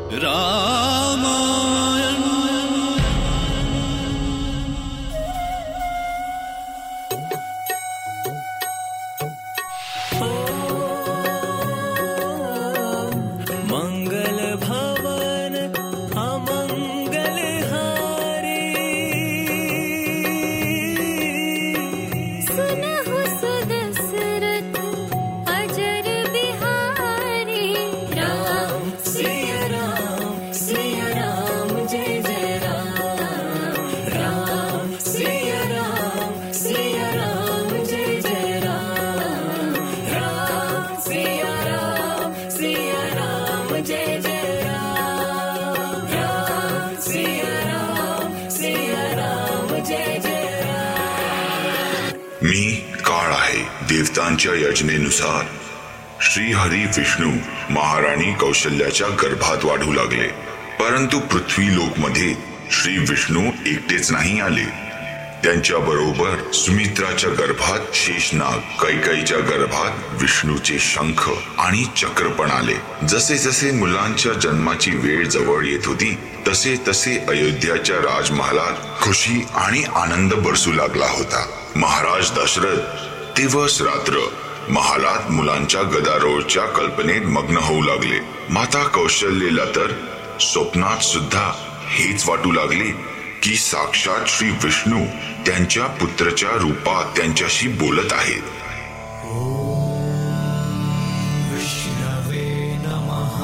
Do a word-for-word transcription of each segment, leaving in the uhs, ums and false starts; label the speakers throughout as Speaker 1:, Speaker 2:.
Speaker 1: रामायण।
Speaker 2: मंगल भवन अमंगल हारी,
Speaker 3: सुनहु सुदशरथ अजर बिहारी।
Speaker 2: राम सिया राम सिया राम जय जय राम, राम सिया राम सिया राम जय जय राम, राम सिया राम सिया राम जय जय राम, राम सिया राम सिया राम जय जय राम।
Speaker 4: मी काळ आहे देवतांच्या योजनेनुसार श्रीहरी विष्णू महाराणी कौशल्याच्या गर्भात वाढू लागले. परंतु पृथ्वी लोक मध्ये श्री विष्णू एकटेच नाही आले. त्यांच्या बरोबर सुमित्राच्या गर्भात शेषनाग, कैकेयीच्या गर्भात विष्णूचे शंख आणि चक्र पण आले. जसे जसे मुलांच्या जन्माची वेळ जवळ येत होती तसे तसे अयोध्याच्या राजमहालात खुशी आणि आनंद बरसू लागला होता. महाराज दशरथ दिवस रात्र महालात मुलांच्या गदारोळच्या कल्पनेत मग्न होऊ लागले. माता कौशल्येला तर स्वप्नात सुद्धा हेच वाटू लागले की साक्षात श्री विष्णू त्यांच्या पुत्राच्या रूपात त्यांच्याशी बोलत आहेत.
Speaker 2: विष्णवे नमः.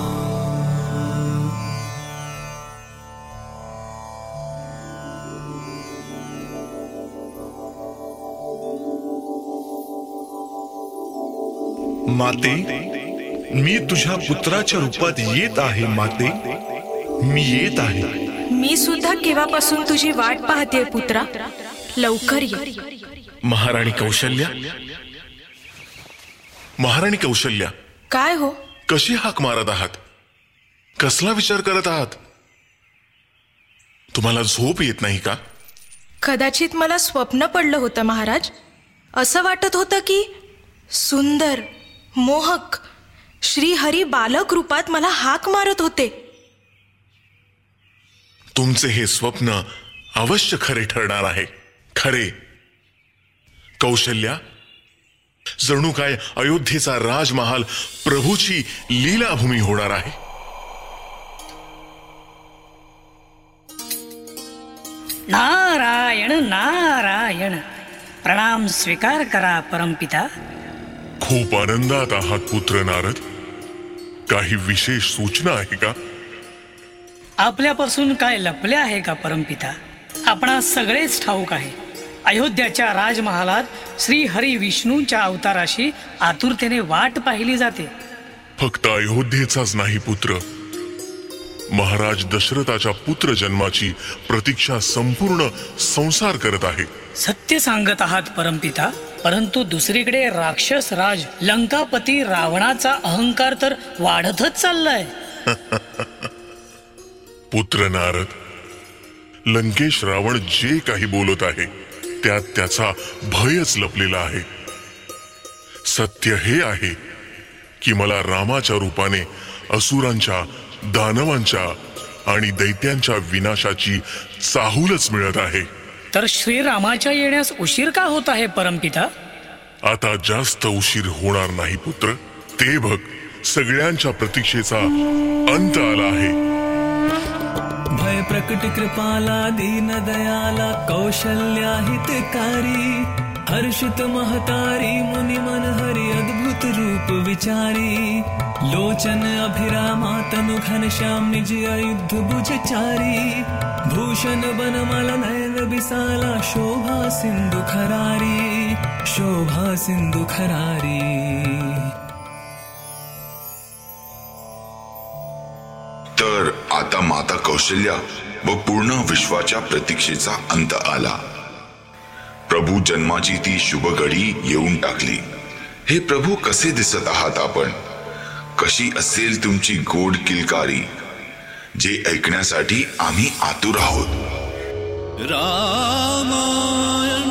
Speaker 5: माते, मी तुझ्या पुत्राच्या रूपात येत आहे. माते, मी येत आहे.
Speaker 6: मी सुद्धा केव्हापासून तुझी वाट पाहते पुत्रा, लवकर ये.
Speaker 5: महाराणी कौशल्या, महाराणी कौशल्या,
Speaker 6: काय हो?
Speaker 5: कशी हाक मारत आहात? कसला विचार करत आहात? तुम्हाला झोप येत नाही का?
Speaker 6: कदाचित मला स्वप्न पडलं होतं महाराज. असं वाटत होतं की सुंदर मोहक श्री हरी बालक रूपात मला हाक मारत होते.
Speaker 5: तुमचे हे स्वप्न अवश्य खरे ठरणार आहे. खरे कौशल्या, जणू काय अयोध्येचा राजमहाल प्रभूची लीलाभूमी होणार आहे.
Speaker 7: नारायण नारायण, प्रणाम स्वीकार करा परमपिता.
Speaker 5: खूप आनंदात आहात पुत्र नारद. काही विशेष सूचना आहे का?
Speaker 7: आपल्यापासून काय लपले आहे का परमपिता? आपणास सगळेच ठाऊक आहे, अयोध्याच्या राजमहालात श्री हरी विष्णूंच्या अवताराशी आतुरतेने वाट पाहिली जाते.
Speaker 5: फक्त अयोध्येचाच नाही पुत्र, महाराज दशरथाच्या पुत्र जन्माची प्रतीक्षा संपूर्ण संसार करत आहे.
Speaker 7: सत्य सांगत आहात परमपिता, परंतु दुसरीकडे राक्षस राज लंकापती रावणाचा अहंकार तर वाढतच चाललाय.
Speaker 5: पुत्र नारद, लंकेश रावण जे काही बोलत आहे त्यात त्याचा भयच लपलेला आहे. सत्य हे आहे की मला रामाच्या रूपाने असुरांच्या, दानवांच्या आणि दैत्यांच्या विनाशाची चाहूलच मिळत आहे.
Speaker 7: तर श्रीरामाच्या येण्यास उशीर का होत आहे परमपिता?
Speaker 5: आता जास्त उशीर होणार नाही पुत्र. ते बघ, सगळ्यांच्या प्रतीक्षेचा अंत आला आहे.
Speaker 2: भय प्रकट कृपाला दीन दयाला कौशल्या हितकारी, हर्षित महतारी मुनि मन हरि अद्भुत रूप विचारी. लोचन अभिरामा तनु घनश्याम निज अयुध भुजचारी, भूषण बनमाला नयन विशाला शोभा सिंधु खरारी, शोभा सिंधु खरारी.
Speaker 4: तर आता माता कौशल्या व पूर्ण विश्वाच्या प्रतीक्षेचा अंत आला. प्रभू जन्माची ती शुभ घडी येऊन टाकली. हे प्रभू, कसे दिसत आहात आपण? कशी असेल तुमची गोड किलकारी, जे ऐकण्यासाठी आम्ही आतुर आहोत.
Speaker 1: रामायण।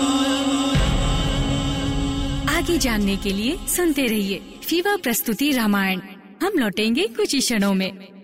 Speaker 8: आगे जानने के लिए सुनते रहिए फीवा प्रस्तुति रामायण. हम लौटेंगे कुछ ही क्षणों में.